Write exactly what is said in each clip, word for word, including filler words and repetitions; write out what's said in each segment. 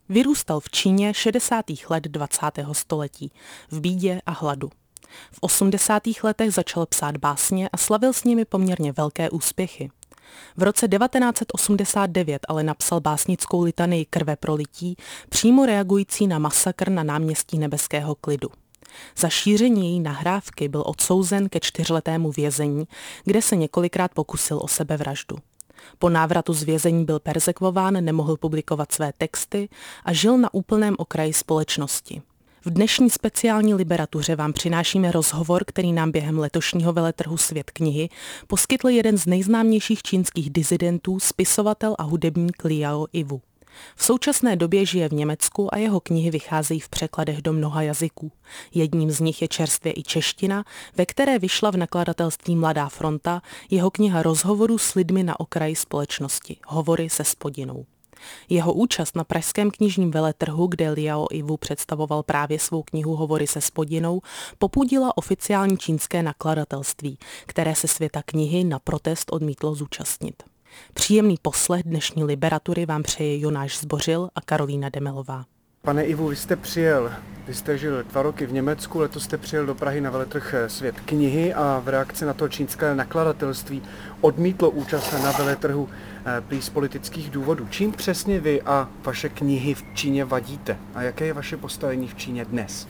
Vyrůstal v Číně šedesátých let dvacátého století, v bídě a hladu. V osmdesátých letech začal psát básně a slavil s nimi poměrně velké úspěchy. V roce devatenáct set osmdesát devět ale napsal básnickou litanii Krve prolití, přímo reagující na masakr na náměstí Nebeského klidu. Za šíření její nahrávky byl odsouzen ke čtyřletému vězení, kde se několikrát pokusil o sebevraždu. Po návratu z vězení byl perzekvován, nemohl publikovat své texty a žil na úplném okraji společnosti. V dnešní speciální Liberatuře vám přinášíme rozhovor, který nám během letošního veletrhu Svět knihy poskytl jeden z nejznámějších čínských disidentů, spisovatel a hudebník Liao Yiwu. V současné době žije v Německu a jeho knihy vycházejí v překladech do mnoha jazyků. Jedním z nich je čerstvě i čeština, ve které vyšla v nakladatelství Mladá fronta jeho kniha rozhovorů s lidmi na okraji společnosti, Hovory se Spodinou. Jeho účast na pražském knižním veletrhu, kde Liao Yiwu představoval právě svou knihu Hovory se Spodinou, popudila oficiální čínské nakladatelství, které se světa knihy na protest odmítlo zúčastnit. Příjemný poslech dnešní Liberatury vám přeje Jonáš Zbořil a Karolína Demelová. Pane Yiwu, vy jste přijel, vy jste žil dva roky v Německu, letos jste přijel do Prahy na veletrh Svět knihy a v reakci na to čínské nakladatelství odmítlo účast na veletrhu prý z politických důvodů. Čím přesně vy a vaše knihy v Číně vadíte a jaké je vaše postavení v Číně dnes?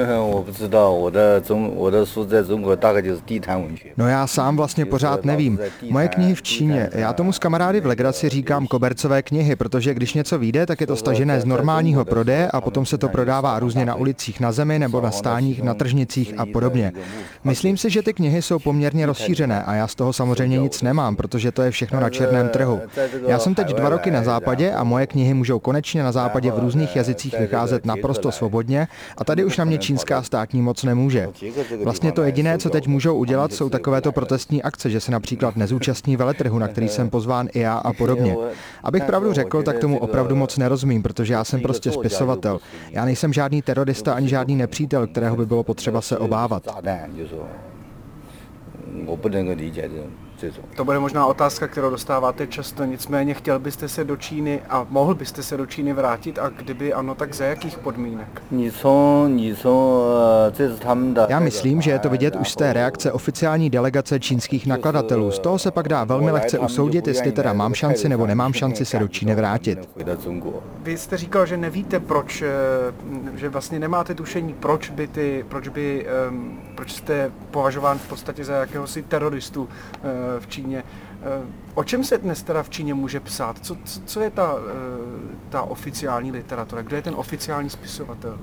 No já sám vlastně pořád nevím. Moje knihy v Číně, já tomu s kamarády v legraci říkám kobercové knihy, protože když něco vyjde, tak je to stažené z normálního prodeje a potom se to prodává různě na ulicích na zemi nebo na stáních, na tržnicích a podobně. Myslím si, že ty knihy jsou poměrně rozšířené a já z toho samozřejmě nic nemám, protože to je všechno na černém trhu. Já jsem teď dva roky na západě a moje knihy můžou konečně na západě v různých jazycích vycházet naprosto svobodně a tady už na mě čínská státní moc nemůže. Vlastně to jediné, co teď můžou udělat, jsou takovéto protestní akce, že se například nezúčastní veletrhu, na který jsem pozván i já a podobně. Abych pravdu řekl, tak tomu opravdu moc nerozumím, protože já jsem prostě spisovatel. Já nejsem žádný terorista ani žádný nepřítel, kterého by bylo potřeba se obávat. To bude možná otázka, kterou dostáváte často, nicméně chtěl byste se do Číny a mohl byste se do Číny vrátit a kdyby ano, tak za jakých podmínek? Já myslím, že je to vidět už z té reakce oficiální delegace čínských nakladatelů. Z toho se pak dá velmi lehce usoudit, jestli teda mám šanci nebo nemám šanci se do Číny vrátit. Vy jste říkal, že nevíte proč, že vlastně nemáte tušení, proč by ty, proč by, proč jste považován v podstatě za jakéhosi teroristu v Číně. O čem se dnes teda v Číně může psát? Co, co, co je ta, ta oficiální literatura? Kdo je ten oficiální spisovatel?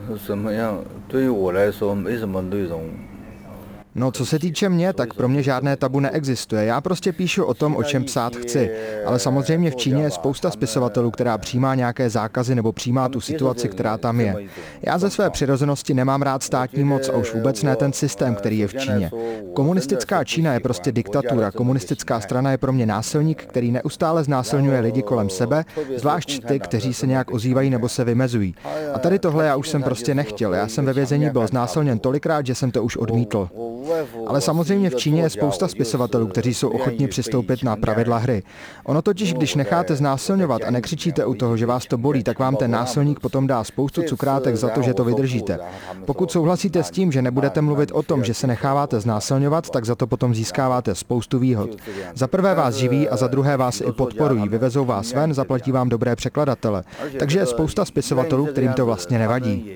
No, co se týče mě, tak pro mě žádné tabu neexistuje. Já prostě píšu o tom, o čem psát chci. Ale samozřejmě v Číně je spousta spisovatelů, která přijímá nějaké zákazy nebo přijímá tu situaci, která tam je. Já ze své přirozenosti nemám rád státní moc a už vůbec ne ten systém, který je v Číně. Komunistická Čína je prostě diktatura. Komunistická strana je pro mě násilník, který neustále znásilňuje lidi kolem sebe, zvlášť ty, kteří se nějak ozývají nebo se vymezují. A tady tohle já už jsem prostě nechtěl. Já jsem ve vězení byl znásilněn tolikrát, že jsem to už odmítl. Ale samozřejmě v Číně je spousta spisovatelů, kteří jsou ochotni přistoupit na pravidla hry. Ono totiž, když necháte znásilňovat a nekřičíte u toho, že vás to bolí, tak vám ten násilník potom dá spoustu cukrátek za to, že to vydržíte. Pokud souhlasíte s tím, že nebudete mluvit o tom, že se necháváte znásilňovat, tak za to potom získáváte spoustu výhod. Za prvé vás živí a za druhé vás i podporují, vyvezou vás ven, zaplatí vám dobré překladatele. Takže je spousta spisovatelů, kterým to vlastně nevadí.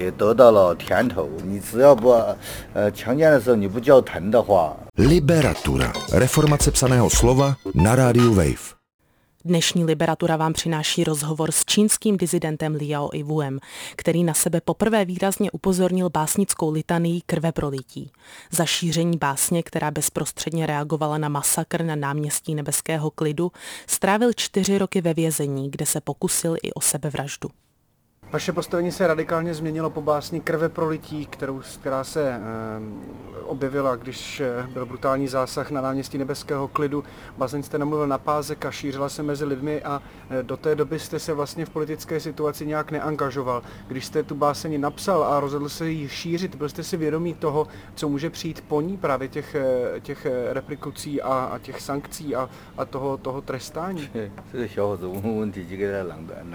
Liberatura. Reformace psaného slova na rádiu Wave. Dnešní Liberatura vám přináší rozhovor s čínským disidentem Liao Yiwuem, který na sebe poprvé výrazně upozornil básnickou litanii Krve prolití. Za šíření básně, která bezprostředně reagovala na masakr na náměstí Nebeského klidu, strávil čtyři roky ve vězení, kde se pokusil i o sebevraždu. Vaše postavení se radikálně změnilo po básni Krve prolití, kterou, která se e, objevila, když byl brutální zásah na náměstí Nebeského klidu. Báseň jste namluvil na pázek a šířila se mezi lidmi a e, do té doby jste se vlastně v politické situaci nějak neangažoval. Když jste tu báseň napsal a rozhodl se ji šířit, byl jste si vědomý toho, co může přijít po ní, právě těch, těch reperkusí a, a těch sankcí a, a toho, toho trestání?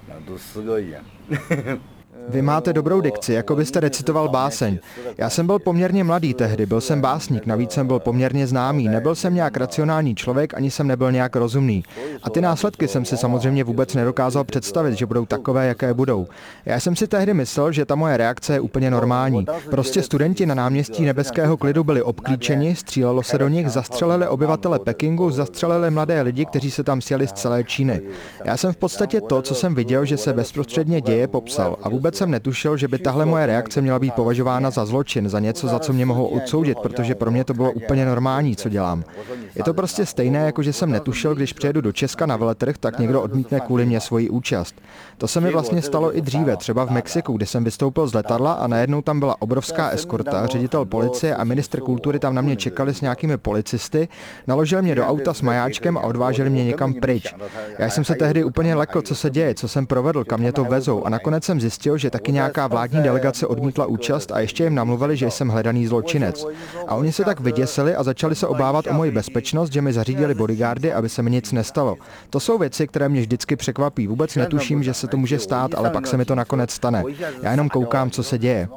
Vy máte dobrou dikci, jako byste recitoval báseň. Já jsem byl poměrně mladý tehdy, byl jsem básník, navíc jsem byl poměrně známý, nebyl jsem nějak racionální člověk, ani jsem nebyl nějak rozumný. A ty následky jsem si samozřejmě vůbec nedokázal představit, že budou takové, jaké budou. Já jsem si tehdy myslel, že ta moje reakce je úplně normální. Prostě studenti na náměstí Nebeského klidu byli obklíčeni, střílelo se do nich, zastřelili obyvatele Pekingu, zastřelili mladé lidi, kteří se tam sjeli z celé Číny. Já jsem v podstatě to, co jsem viděl, že se bezprostředně děje, popsal a vůbec jsem netušil, že by tahle moje reakce měla být považována za zločin, za něco, za co mě mohou odsoudit, protože pro mě to bylo úplně normální, co dělám. Je to prostě stejné, jako že jsem netušil, když přijedu do Česka na veletrh, tak někdo odmítne kvůli mě svoji účast. To se mi vlastně stalo i dříve, třeba v Mexiku, kde jsem vystoupil z letadla a najednou tam byla obrovská eskorta, ředitel policie a ministr kultury tam na mě čekali s nějakými policisty, naložili mě do auta s majáčkem a odváželi mě někam pryč. Já jsem se tehdy úplně lekl, co se děje, co jsem provedl, kam mě to vezou a nakonec jsem zjistil, že taky nějaká vládní delegace odmítla účast a ještě jim namluvili, že jsem hledaný zločinec. A oni se tak vyděsili a začali se obávat o moji bezpečnost, že mi zařídili bodyguardy, aby se mi nic nestalo. To jsou věci, které mě vždycky překvapí. Vůbec netuším, že se to může stát, ale pak se mi to nakonec stane. Já jenom koukám, co se děje.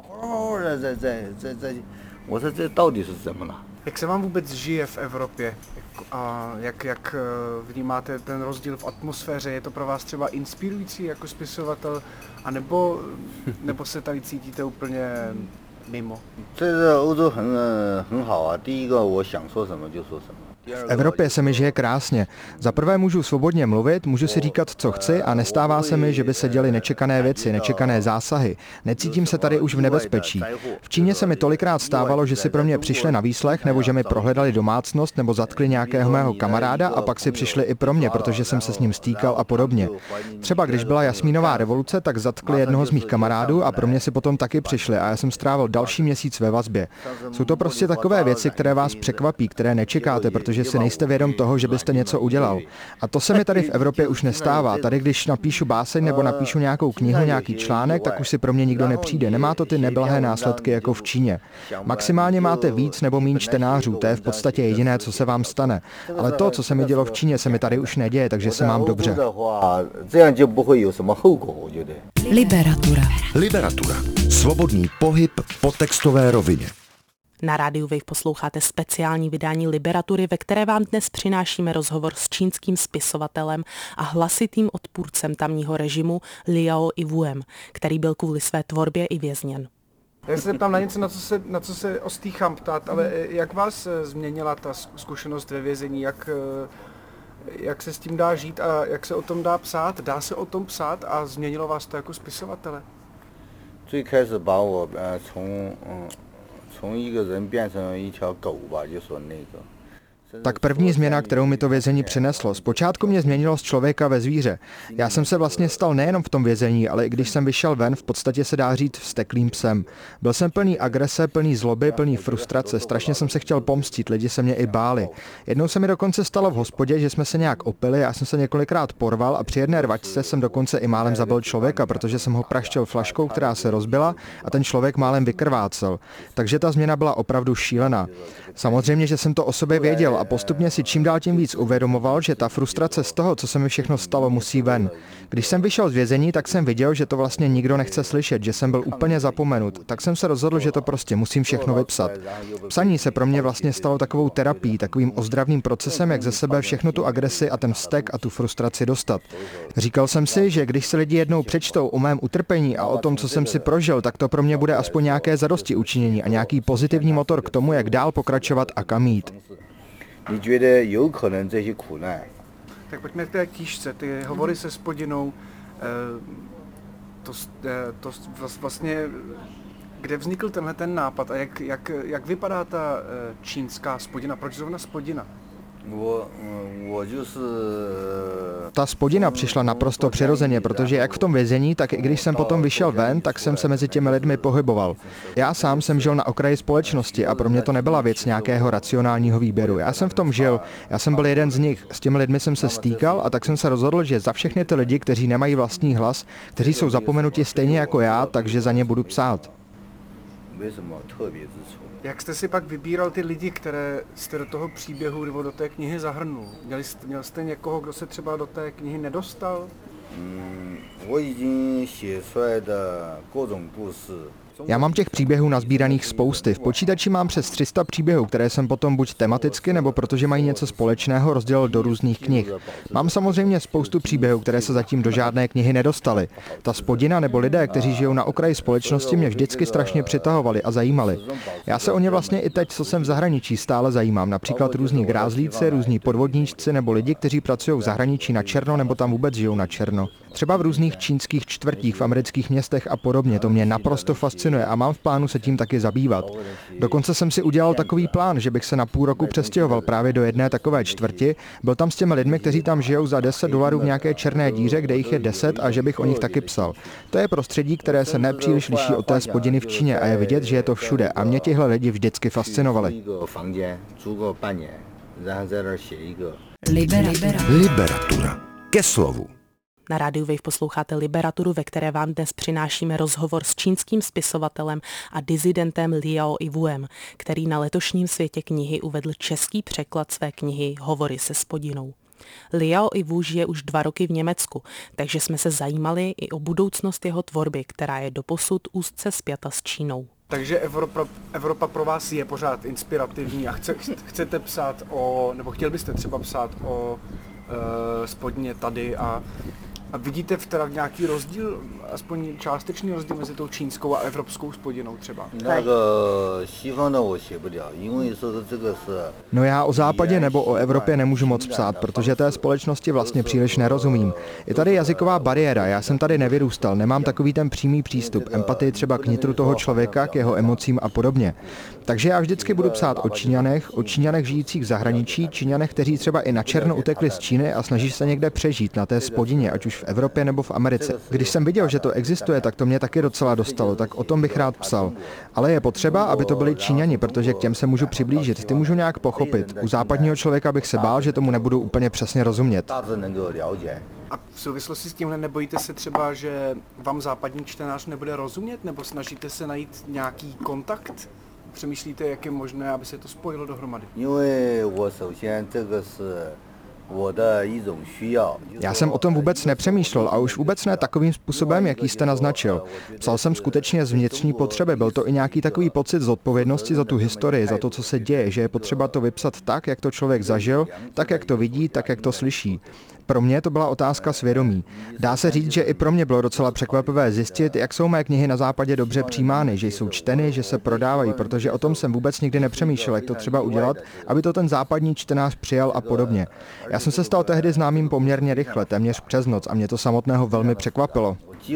Jak se vám vůbec žije v Evropě? A jak, jak vnímáte ten rozdíl v atmosféře? Je to pro vás třeba inspirující jako spisovatel? A nebo, nebo se tady cítíte úplně mimo? V Evropě se mi žije krásně. Za prvé můžu svobodně mluvit, můžu si říkat, co chci a nestává se mi, že by se děly nečekané věci, nečekané zásahy. Necítím se tady už v nebezpečí. V Číně se mi tolikrát stávalo, že si pro mě přišli na výslech, nebo že mi prohledali domácnost, nebo zatkli nějakého mého kamaráda a pak si přišli i pro mě, protože jsem se s ním stýkal a podobně. Třeba když byla Jasmínová revoluce, tak zatkli jednoho z mých kamarádů a pro mě si potom taky přišli a já jsem strávil další měsíc ve vazbě. Jsou to prostě takové věci, které vás překvapí, které nečekáte, protože si nejste vědom toho, že byste něco udělal. A to se mi tady v Evropě už nestává. Tady, když napíšu báseň nebo napíšu nějakou knihu, nějaký článek, tak už si pro mě nikdo nepřijde. Nemá to ty neblahé následky jako v Číně. Maximálně máte víc nebo méně čtenářů, to je v podstatě jediné, co se vám stane. Ale to, co se mi dělo v Číně, se mi tady už neděje, takže se mám dobře. Liberatura. Liberatura. Svobodný pohyb po textové rovině. Na rádiu Wave posloucháte speciální vydání Liberatury, ve které vám dnes přinášíme rozhovor s čínským spisovatelem a hlasitým odpůrcem tamního režimu Liao Yiwuem, který byl kvůli své tvorbě i vězněn. Já se zeptám na něco, na co se, na co se ostýchám ptát, ale jak vás změnila ta zkušenost ve vězení, jak, jak se s tím dá žít a jak se o tom dá psát? Dá se o tom psát a změnilo vás to jako spisovatele? Tak první změna, kterou mi to vězení přineslo. Zpočátku mě změnilo z člověka ve zvíře. Já jsem se vlastně stal nejenom v tom vězení, ale i když jsem vyšel ven, v podstatě se dá říct vzteklým psem. Byl jsem plný agrese, plný zloby, plný frustrace, strašně jsem se chtěl pomstit, lidi se mě i báli. Jednou se mi dokonce stalo v hospodě, že jsme se nějak opili, já jsem se několikrát porval a při jedné rvačce jsem dokonce i málem zabil člověka, protože jsem ho praštil flaškou, která se rozbila a ten člověk málem vykrvácel. Takže ta změna byla opravdu šílená. Samozřejmě, že jsem to o sobě věděl a postupně si čím dál tím víc uvědomoval, že ta frustrace z toho, co se mi všechno stalo, musí ven. Když jsem vyšel z vězení, tak jsem viděl, že to vlastně nikdo nechce slyšet, že jsem byl úplně zapomenut, tak jsem se rozhodl, že to prostě musím všechno vypsat. Psaní se pro mě vlastně stalo takovou terapií, takovým ozdravným procesem, jak ze sebe všechnu tu agresi a ten vztek a tu frustraci dostat. Říkal jsem si, že když se lidi jednou přečtou o mém utrpení a o tom, co jsem si prožil, tak to pro mě bude aspoň nějaké zadosti učinění a nějaký pozitivní motor k tomu, jak dál pokračovat a kam jít. Tak pojďme k té knížce, ty hovory se Spodinou, to, to vlastně, kde vznikl tenhle ten nápad a jak, jak, jak vypadá ta čínská Spodina, proč zrovna Spodina? Ta Spodina přišla naprosto přirozeně, protože jak v tom vězení, tak i když jsem potom vyšel ven, tak jsem se mezi těmi lidmi pohyboval. Já sám jsem žil na okraji společnosti a pro mě to nebyla věc nějakého racionálního výběru. Já jsem v tom žil, já jsem byl jeden z nich, s těmi lidmi jsem se stýkal a tak jsem se rozhodl, že za všechny ty lidi, kteří nemají vlastní hlas, kteří jsou zapomenuti stejně jako já, takže za ně budu psát. Jak jste si pak vybíral ty lidi, které jste do toho příběhu nebo do té knihy zahrnul? Měli jste, měl jste někoho, kdo se třeba do té knihy nedostal? Já mám těch příběhů nazbíraných spousty. V počítači mám přes tři sta příběhů, které jsem potom buď tematicky, nebo protože mají něco společného, rozdělil do různých knih. Mám samozřejmě spoustu příběhů, které se zatím do žádné knihy nedostaly. Ta spodina nebo lidé, kteří žijou na okraji společnosti, mě vždycky strašně přitahovali a zajímali. Já se o ně vlastně i teď, co jsem v zahraničí, stále zajímám. Například různí grázlíci, různí podvodníčci nebo lidi, kteří pracují v zahraničí na černo nebo tam vůbec žijou na černo. Třeba v různých čínských čtvrtích, v amerických městech a podobně. To mě naprosto fascinuje a mám v plánu se tím taky zabývat. Dokonce jsem si udělal takový plán, že bych se na půl roku přestěhoval právě do jedné takové čtvrti. Byl tam s těmi lidmi, kteří tam žijou za deset dolarů v nějaké černé díře, kde jich je deset a že bych o nich taky psal. To je prostředí, které se nepříliš liší od té spodiny v Číně a je vidět, že je to všude a mě tihle lidi vždycky fascinovali. Liberatura. Liberatura. Ke slovu. Na rádiu Wave posloucháte Liberaturu, ve které vám dnes přinášíme rozhovor s čínským spisovatelem a disidentem Liao Yiwuem, který na letošním světě knihy uvedl český překlad své knihy Hovory se spodinou. Liao Yiwu žije už dva roky v Německu, takže jsme se zajímali i o budoucnost jeho tvorby, která je doposud úzce spjata s Čínou. Takže Evropa, Evropa pro vás je pořád inspirativní a chce, chcete psát o, nebo chtěl byste třeba psát o uh, spodině tady a A vidíte v teda nějaký rozdíl, aspoň částečný rozdíl mezi tou čínskou a evropskou spodinou třeba? No já o západě nebo o Evropě nemůžu moc psát, protože té společnosti vlastně příliš nerozumím. Je tady jazyková bariéra, já jsem tady nevyrůstal, nemám takový ten přímý přístup, empatii třeba k nitru toho člověka, k jeho emocím a podobně. Takže já vždycky budu psát o Číňanech, o Číňanech žijících v zahraničí, Číňanech, kteří třeba i na černo utekli z Číny a snaží se někde přežít na té spodině, ať už v Evropě nebo v Americe. Když jsem viděl, že to existuje, tak to mě taky docela dostalo, tak o tom bych rád psal. Ale je potřeba, aby to byli Číňani, protože k těm se můžu přiblížit, ty můžu nějak pochopit. U západního člověka bych se bál, že tomu nebudu úplně přesně rozumět. A v souvislosti s tímhle nebojíte se třeba, že vám západní čtenář nebude rozumět, nebo snažíte se najít nějaký kontakt? Přemýšlíte, jak je možné, aby se to spojilo dohromady? Já jsem o tom vůbec nepřemýšlel a už vůbec ne takovým způsobem, jaký jste naznačil. Psal jsem skutečně z vnitřní potřeby, byl to i nějaký takový pocit zodpovědnosti za tu historii, za to, co se děje, že je potřeba to vypsat tak, jak to člověk zažil, tak, jak to vidí, tak, jak to slyší. Pro mě to byla otázka svědomí. Dá se říct, že i pro mě bylo docela překvapivé zjistit, jak jsou mé knihy na západě dobře přijímány, že jsou čteny, že se prodávají, protože o tom jsem vůbec nikdy nepřemýšlel, jak to třeba udělat, aby to ten západní čtenář přijal a podobně. Já jsem se stal tehdy známým poměrně rychle, téměř přes noc a mě to samotného velmi překvapilo.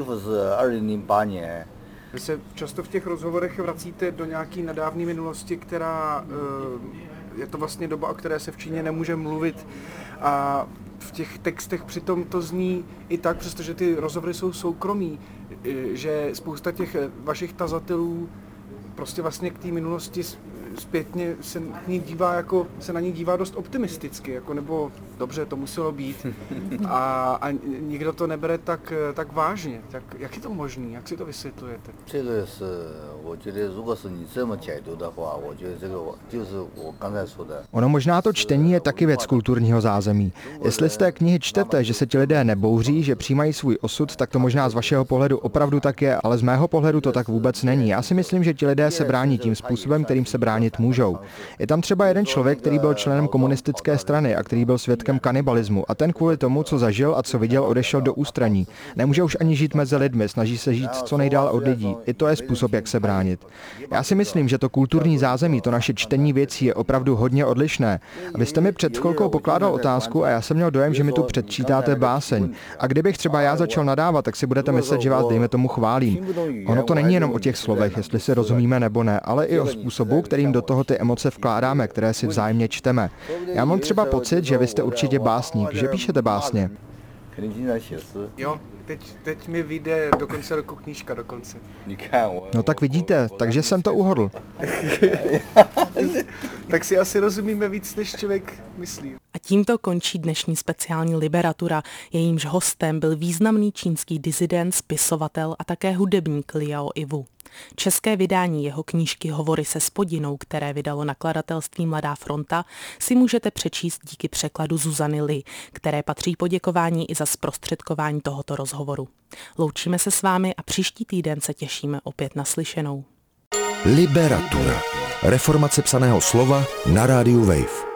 Vy se často v těch rozhovorech vracíte do nějaké nedávné minulosti, která je to vlastně doba, o které se v Číně nemůže mluvit a v těch textech přitom to zní i tak, přestože ty rozhovory jsou soukromí, že spousta těch vašich tazatelů prostě vlastně k té minulosti zpětně se na ní dívá jako, se na ní dívá dost optimisticky, jako nebo dobře, to muselo být a, a nikdo to nebere tak, tak vážně. Tak jak je to možné? Jak si to vysvětlujete? Ono možná to čtení je taky věc kulturního zázemí. Jestli z té knihy čtete, že se ti lidé nebouří, že přijímají svůj osud, tak to možná z vašeho pohledu opravdu tak je, ale z mého pohledu to tak vůbec není. Já si myslím, že ti lidé se brání tím způsobem, kterým se bránit můžou. Je tam třeba jeden člověk, který byl členem komunistické strany a který byl svědkem kanibalismu a ten kvůli tomu, co zažil a co viděl, odešel do ústraní. Nemůže už ani žít mezi lidmi, snaží se žít co nejdál od lidí. I to je způsob, jak se bránit. Já si myslím, že to kulturní zázemí, to naše čtení věcí je opravdu hodně odlišné. A vy jste mi před chvilkou pokládal otázku a já jsem měl dojem, že mi tu předčítáte báseň. A kdybych třeba já začal nadávat, tak si budete myslet, že vás dejme tomu chválím. Ono to není jenom o těch slovech, jestli si rozumíme nebo ne, ale i o způsobu, kterým do toho ty emoce vkládáme, které si vzájemně čteme. Já mám třeba pocit, že vy jste určitě básník, že píšete básně. Jo, teď, teď mi vyjde dokonce roku knížka dokonce. No tak vidíte, takže jsem to uhodl. Tak si asi rozumíme víc, než člověk myslí. A tímto končí dnešní speciální Liberatura. Jejímž hostem byl významný čínský disident, spisovatel a také hudebník Liao Yiwu. České vydání jeho knížky Hovory se Spodinou, které vydalo nakladatelství Mladá fronta, si můžete přečíst díky překladu Zuzany Li, které patří poděkování i za zprostředkování tohoto rozhovoru. Loučíme se s vámi a příští týden se těšíme opět na slyšenou. Liberatura. Reformace psaného slova na rádiu Wave.